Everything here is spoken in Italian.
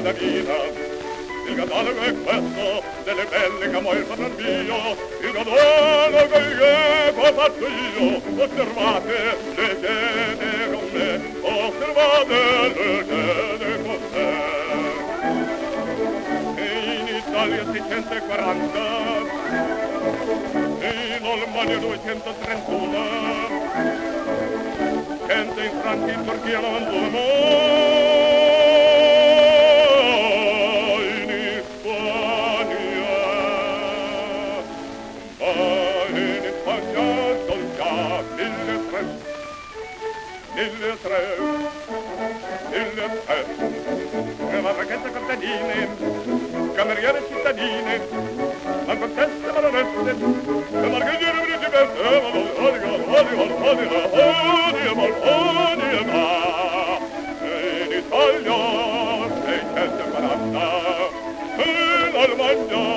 da vita. Il catalogo è questo, delle belle che amò il padron mio, il catalogo che ho fatto io. Osservate le scene con me, osservate le scene con me. E in Italia 640, e in Olmania 231, 100 in Francia, in Turchia 91, il tre, la ragazza contadine, cameriere cittadine, la contessa baronesse, la margherita principessa, in Italia 640, e l'Almagna